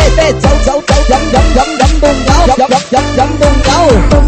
对，走走走，人动摇，人动摇。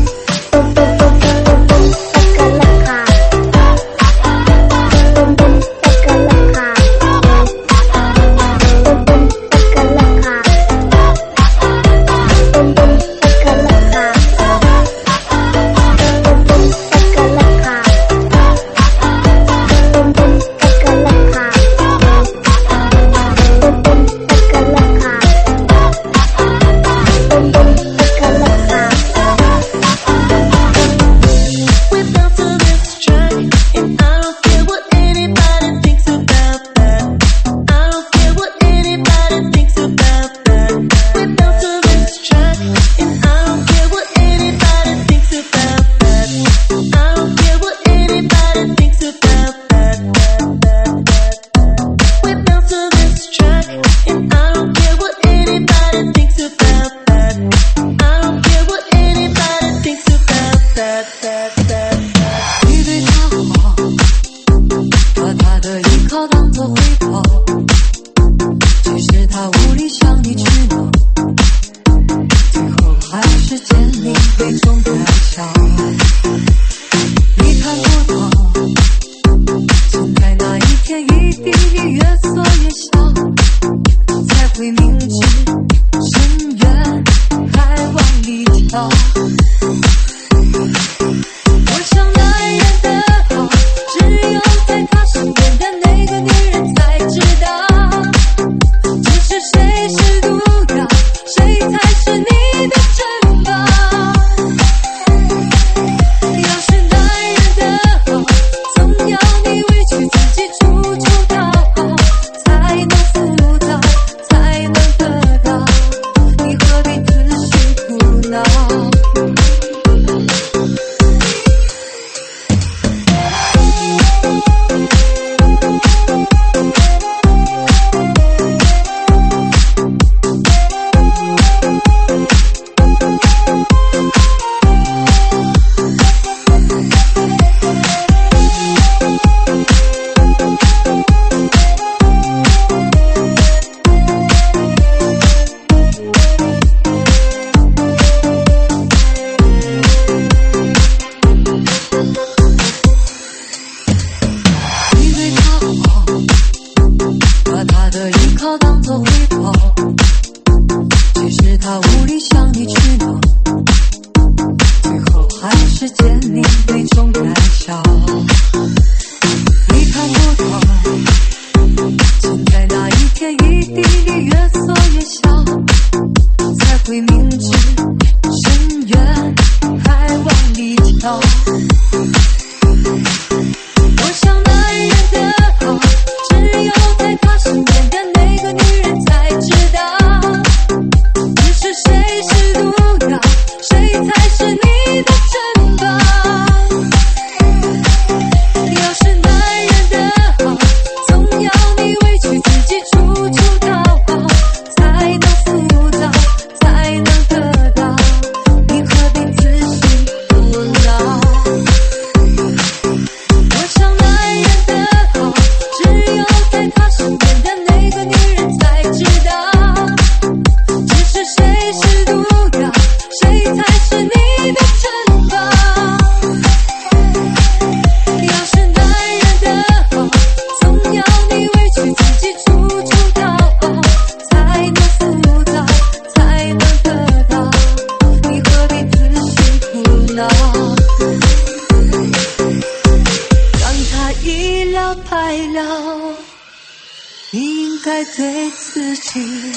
对自己。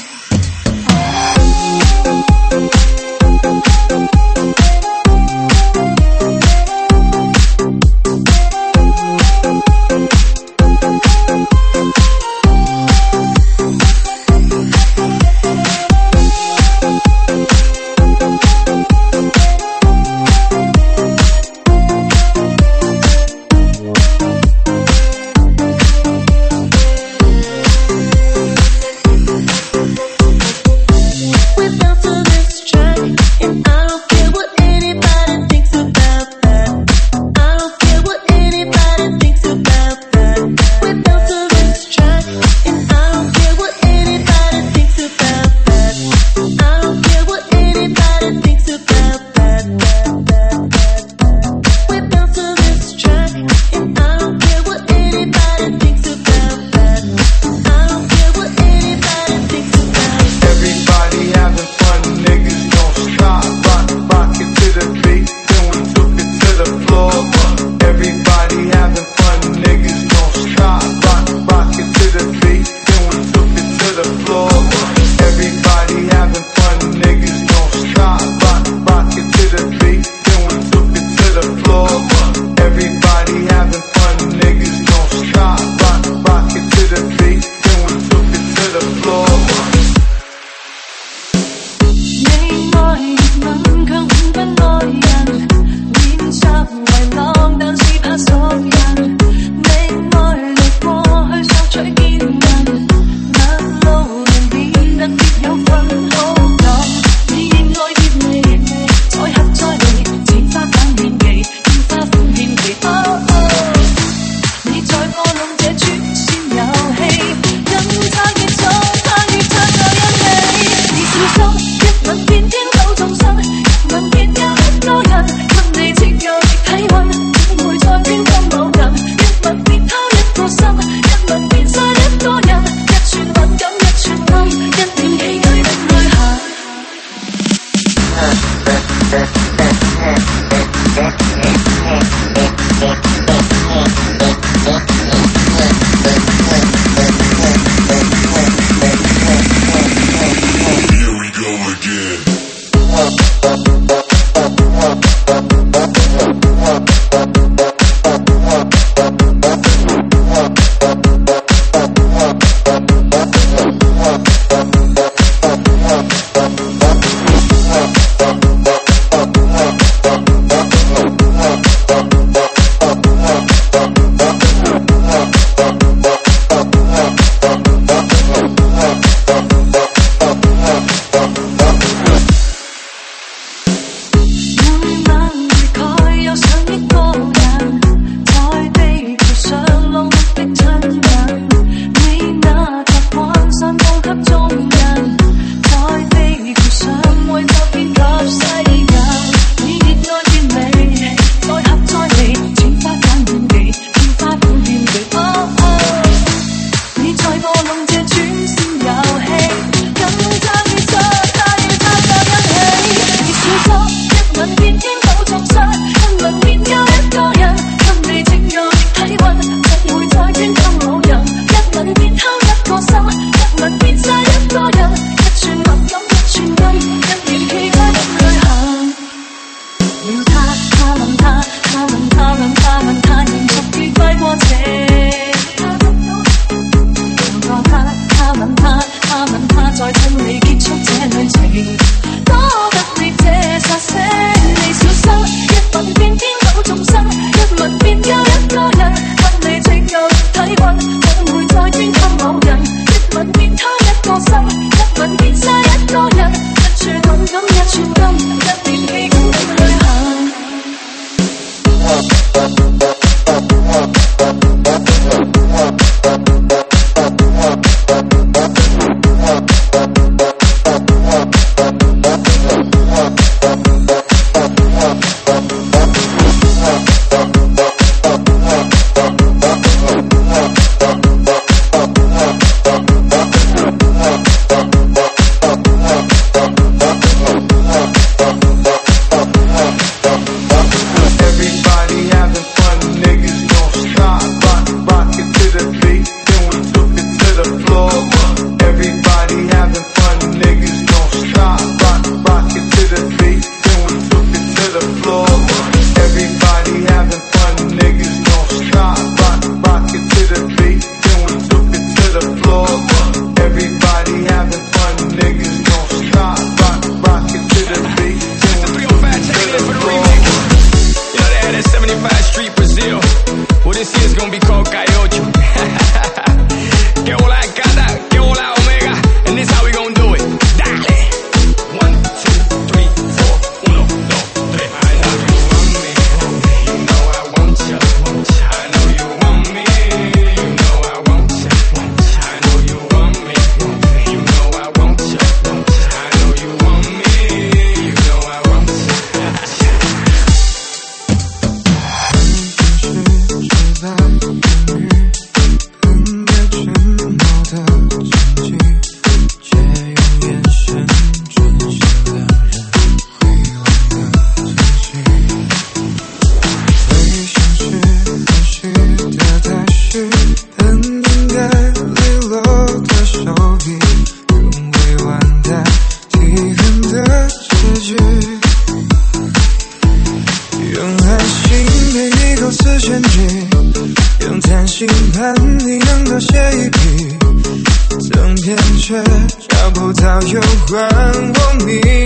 却找不到有关我名字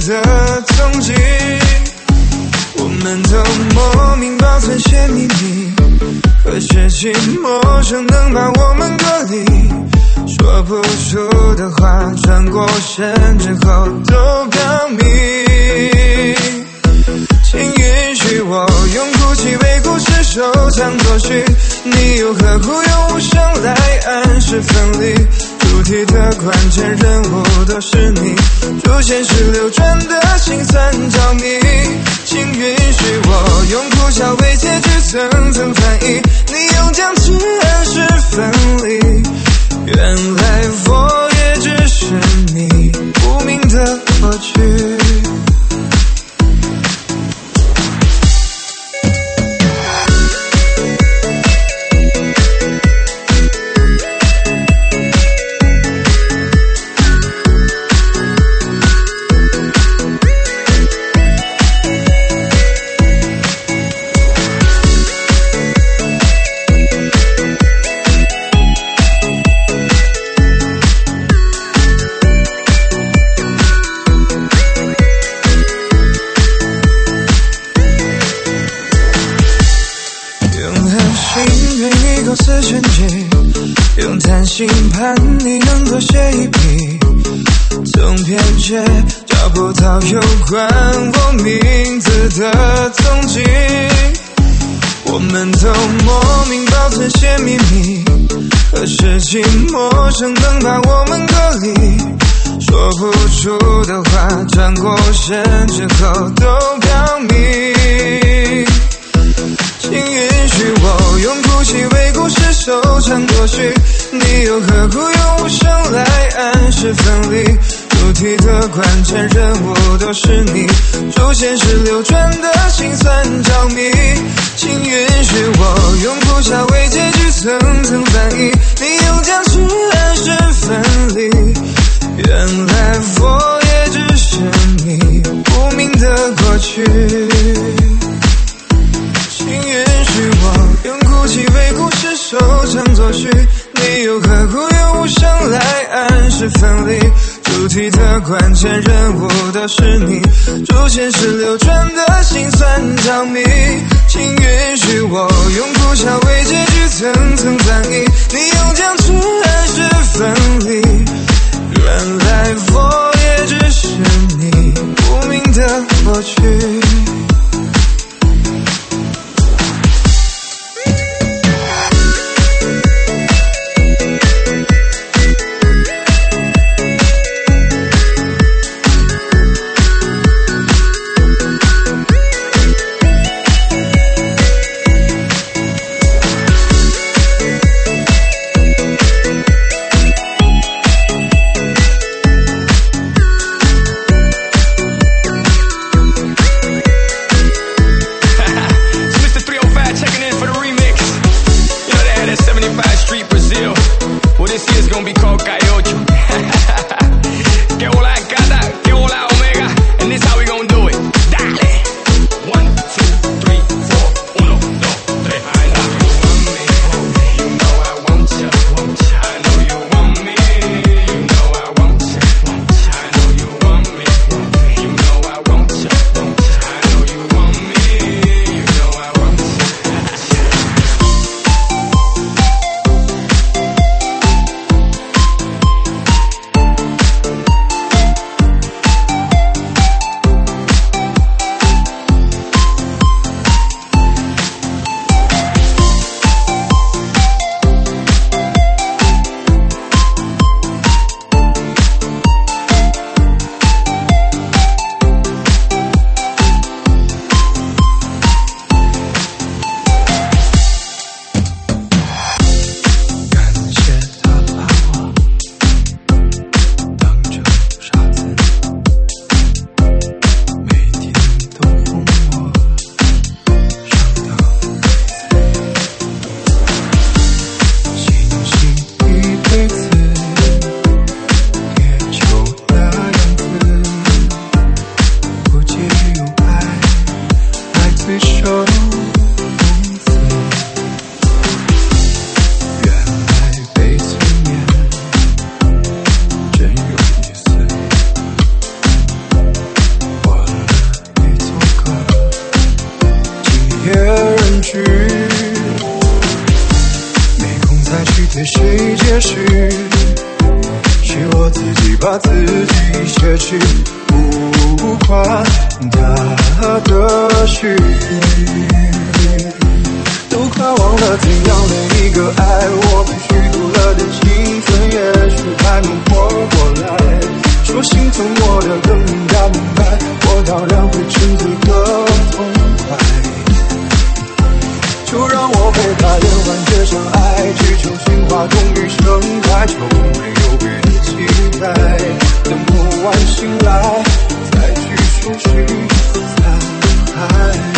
的踪迹，我们都莫名保存些秘密，可是寂寞生能把我们隔离，说不出的话转过身之后都表明，请允许我用哭泣为故事收藏作序，你又何苦用无声来暗示分离，主题的关键人物都是你，主线是流转的心酸着迷，请允许我用哭笑为结局层层翻译，你用将至暗示分离，原来我也只是你无名的过去。似玄机，用贪心盼你能多写一笔，总偏却找不到有关我名字的踪迹，我们都莫名保存些秘密，可是寂寞生能把我们隔离，说不出的话转过身之后都表明，请允许我用哭泣为故事收藏过去，你又何苦用无声来暗示分离，主题的关键人物都是你，主线是流转的心酸着迷，请允许我用哭笑为结局层层翻译，你用将至暗示分离，原来我也只是你无名的过去，请允许我用哭泣为故事收藏作序，你又何苦用无声来暗示分离，主题的关键人物都是你，主线是流转的心酸着迷，请允许我用哭笑为结局层层翻译，你用将至暗示分离，原来我也只是你无名的过去。 句，没空再去对谁解释，是我自己把自己写去，不管他的序，都快忘了怎样的一个爱，我必须读了的青春，也许还能活过来。说心疼我的更应该明白，我当然会选择更痛快。就让我陪他连环接上爱，只求心花终于盛开，就没有别的期待。等梦完醒来，再去搜寻残骸。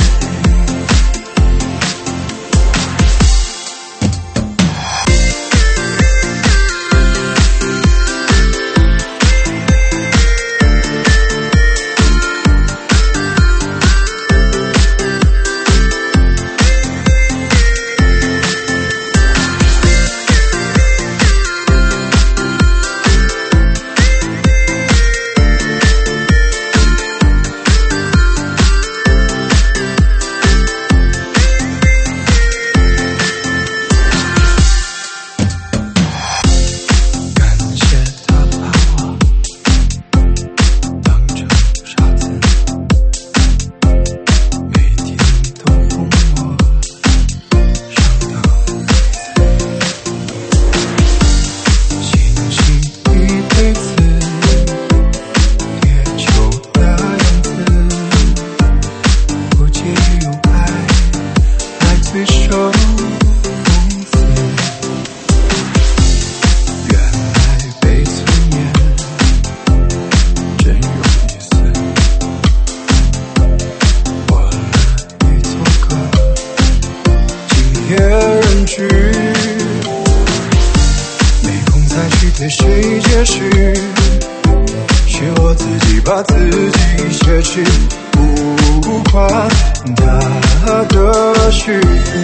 对谁解释，是我自己把自己写去，不管他的序，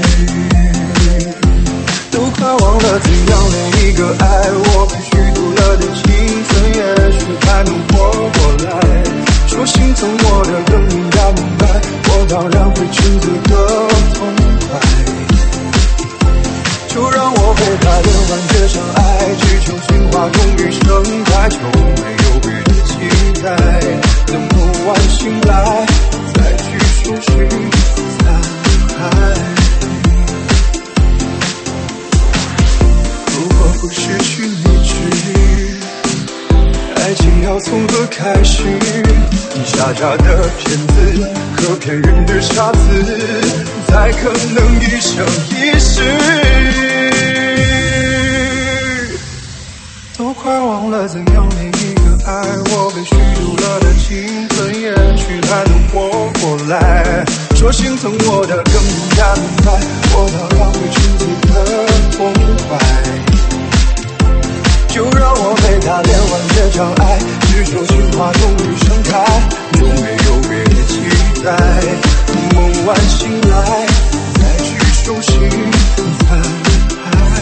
都快忘了怎样的一个爱，我必须读了的青春，也许还能活过来。说心疼我的更应该明白，我当然会选择更痛快。就让我陪他连环接上爱，只求心花终于盛开，就没有别的期待。等梦完醒来，再去搜寻残骸。如果不失去理智，爱情要从何开始？你傻傻的骗子和骗人的傻子，才可能一生一世。都快忘了怎样的一个爱，我被虚度了的青春，也许还能活过来。说心疼我的更应该明白，我当然会选择更痛快。就让我陪他连完这场爱，只求心花终于盛开，就没有别的期待。梦完醒来，再去搜寻残骸。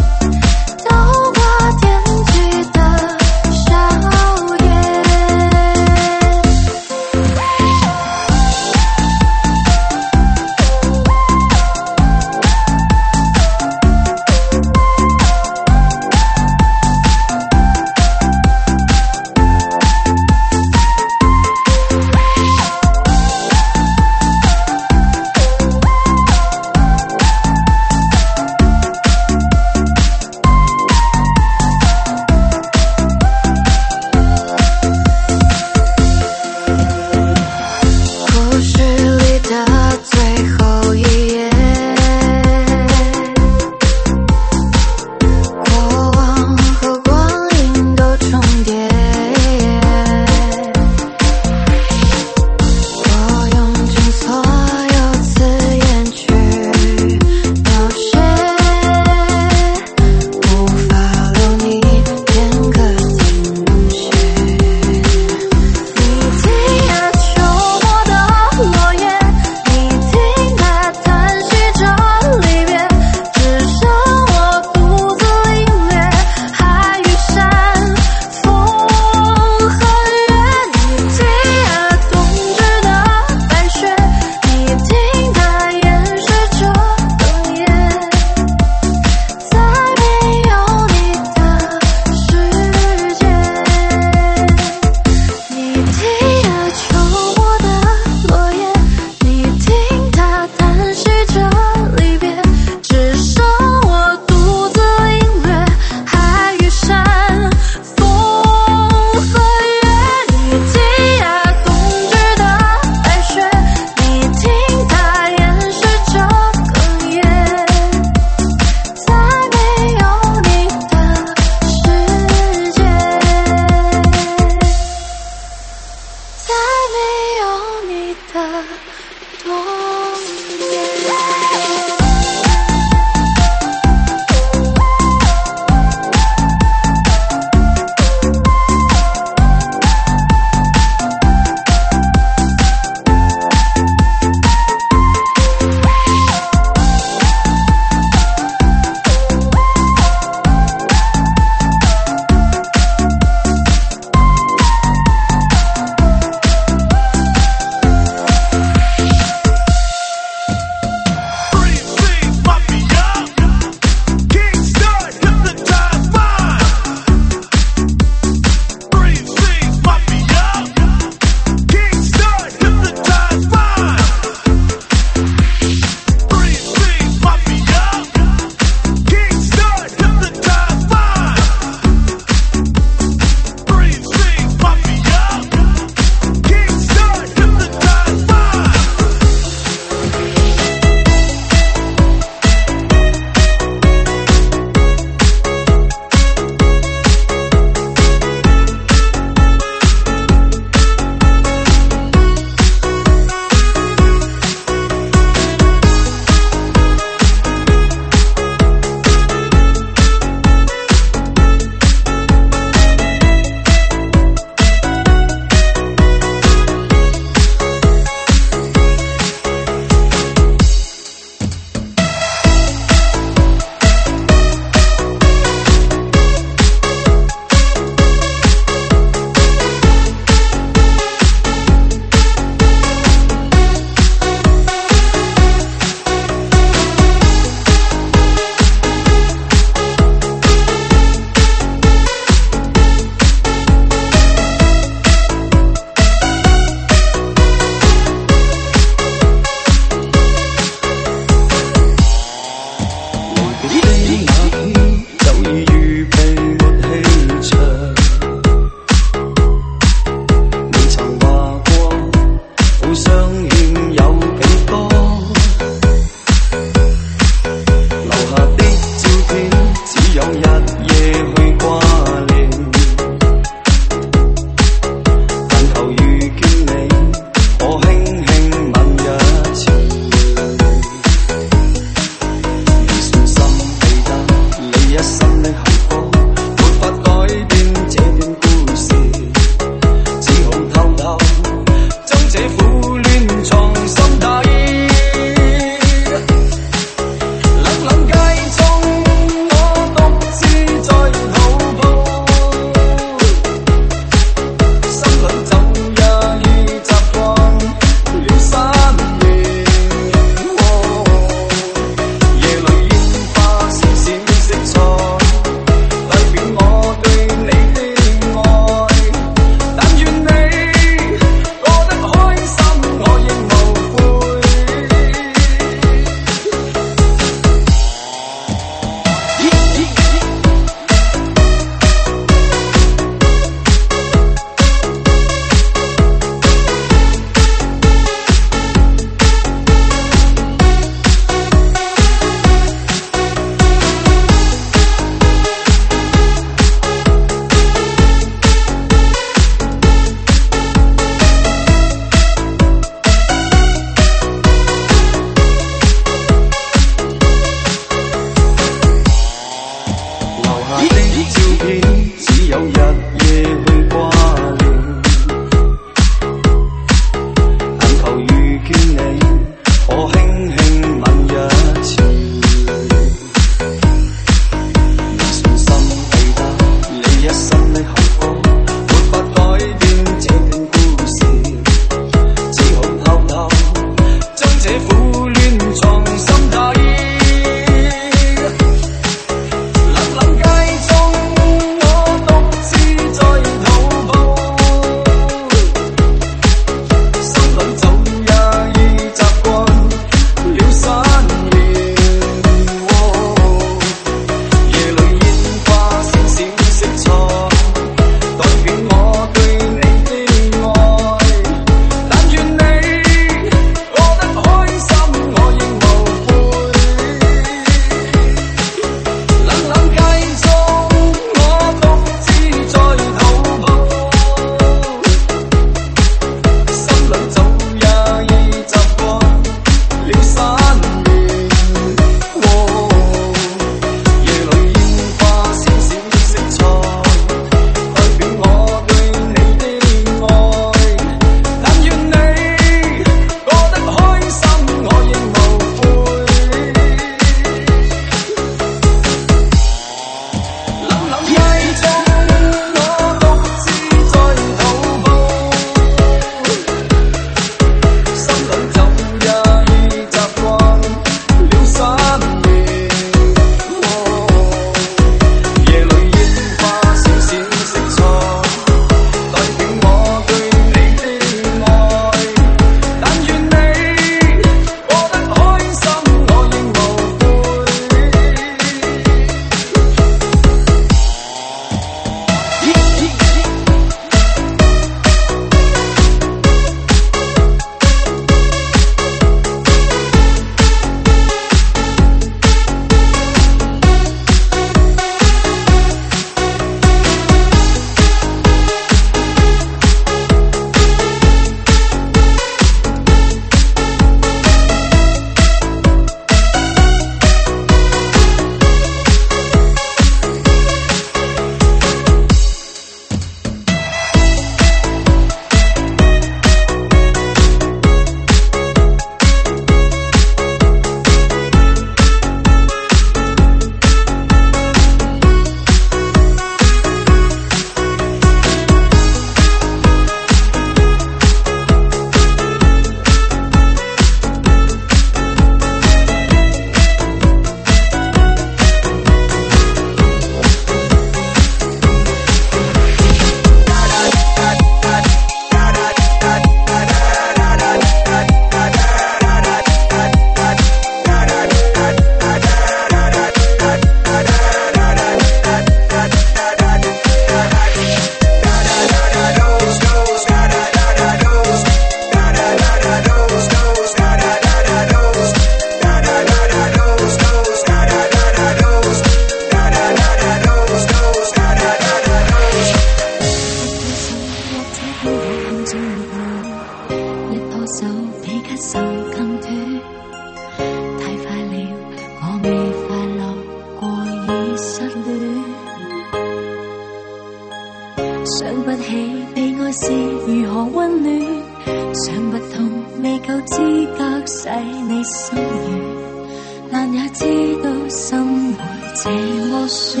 这么说，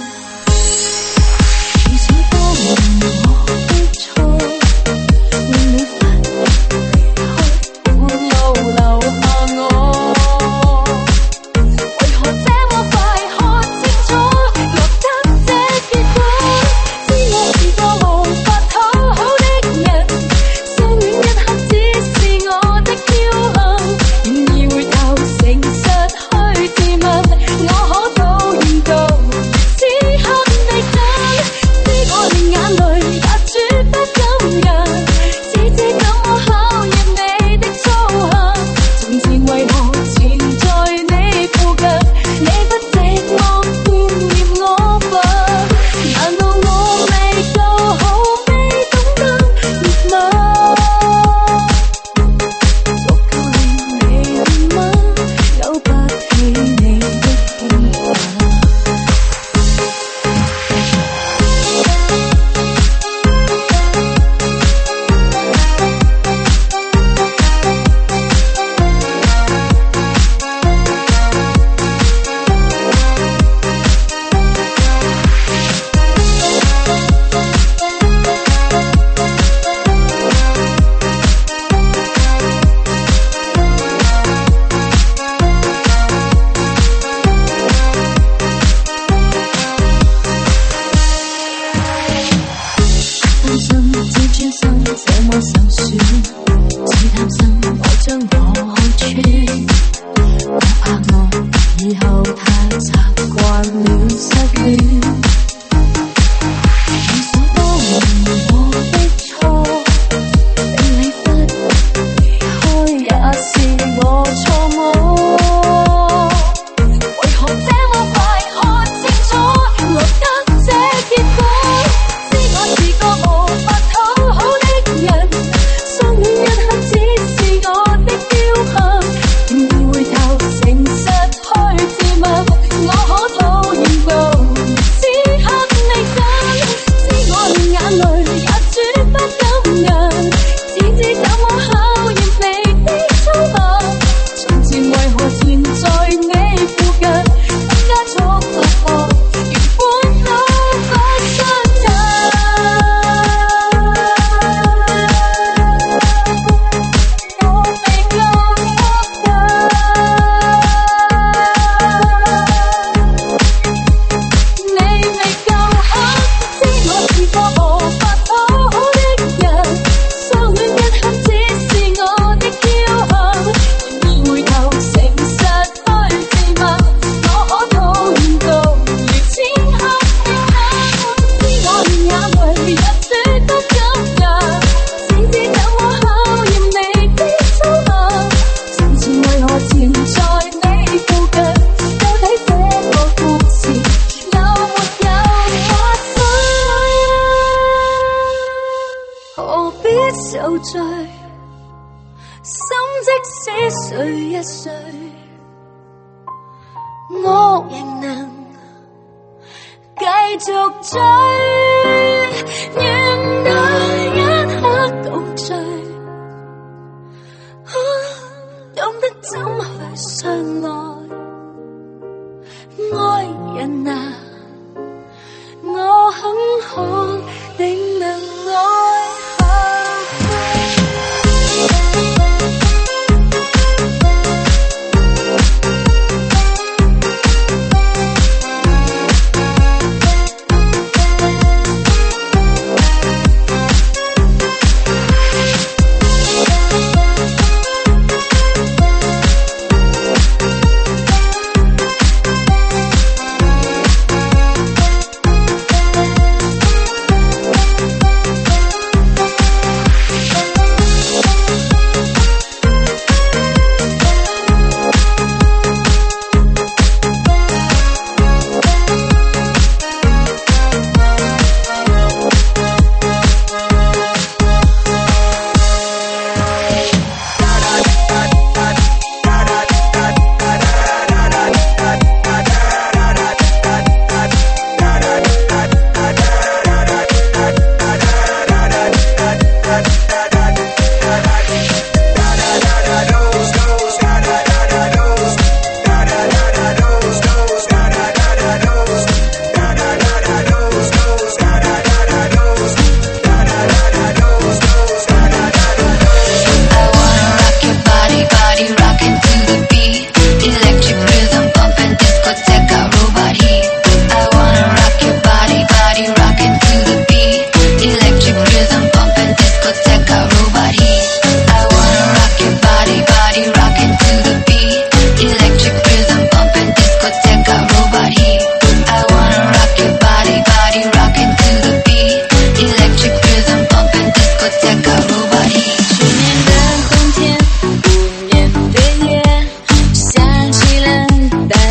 其实都是我的错，令你忽離開，半路留下我。為何這麼快看清楚，落得這結果？知我是個無法討好的人，相戀一刻只是我的僥倖，願意回頭誠實去自問，我可討厭到此刻的真，知我連眼淚也絕不感人，只知怎麼考驗你的操行。從前為何纏在你附近，你不寂寞惦念我吧？難道我未夠好，未懂得熱吻，足夠令你憐憫，勾不起你的興奮。擔心只專心這麼受損，只擔心我將我看穿，我怕我以後太習慣了失戀，其實都是我的錯，令你忽離開也是我錯誤。為何這麼快看清楚，落得這結果？知我是個無法討好的人，相戀一刻只是我的僥倖，願意回頭誠實去自問，我可討厭到此刻的真，知我連眼淚也絕不感人，只知怎麼考驗你的操行。從前為何纏在你附近，更加觸發我原本那個傷人。我未夠吸引，你未夠狠，知我是個無法討好的人，相戀一刻只是我的僥倖，願意回頭誠實去自問，我可討厭到如此刻的真，知我連眼淚也絕不感人，只知怎麼考驗你的操行。從前為何纏在你附近，到底這個故事有沒有發生？何必受罪？心即使碎一碎，我仍能繼續追，願那一刻共醉，懂得怎去相愛，愛人啊，我很好，定能愛下去。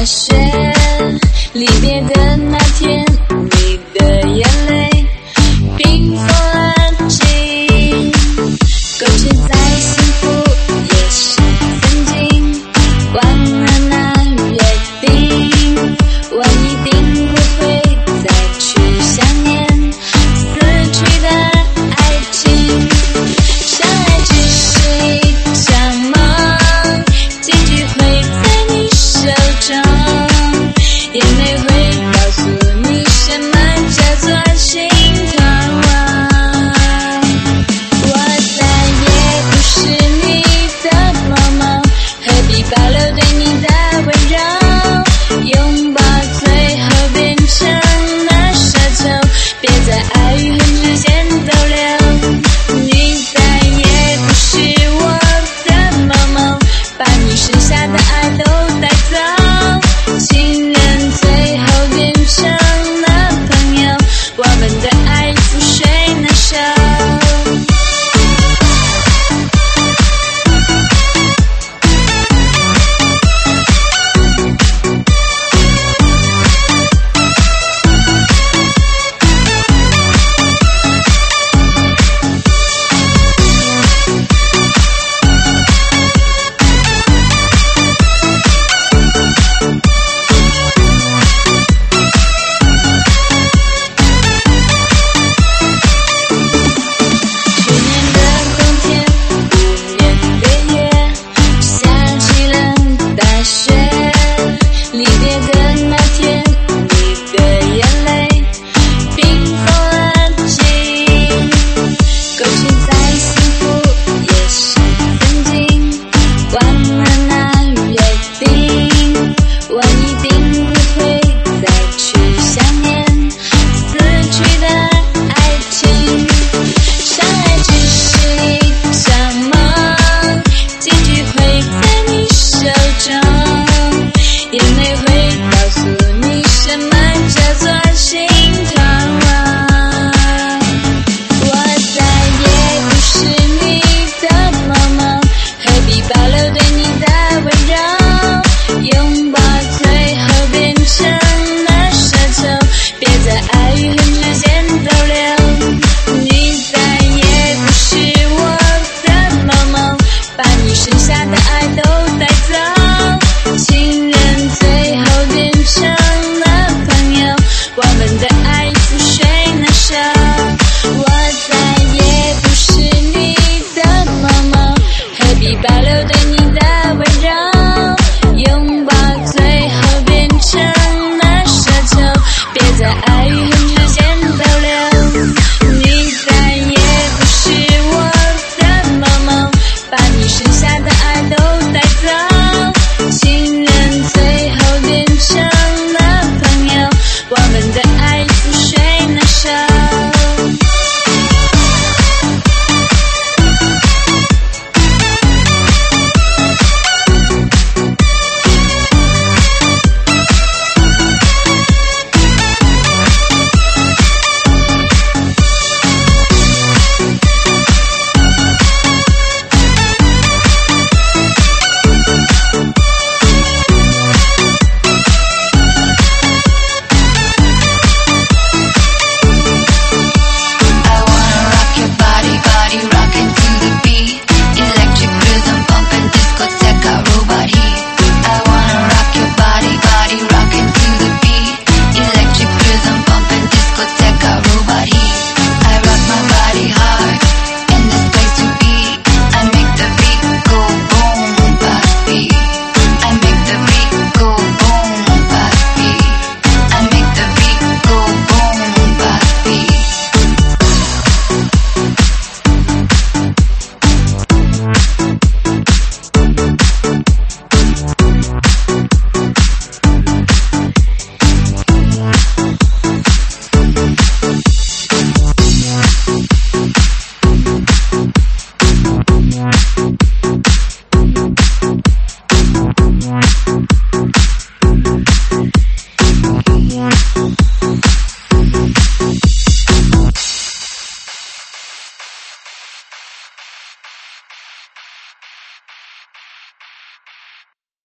发现离别的那天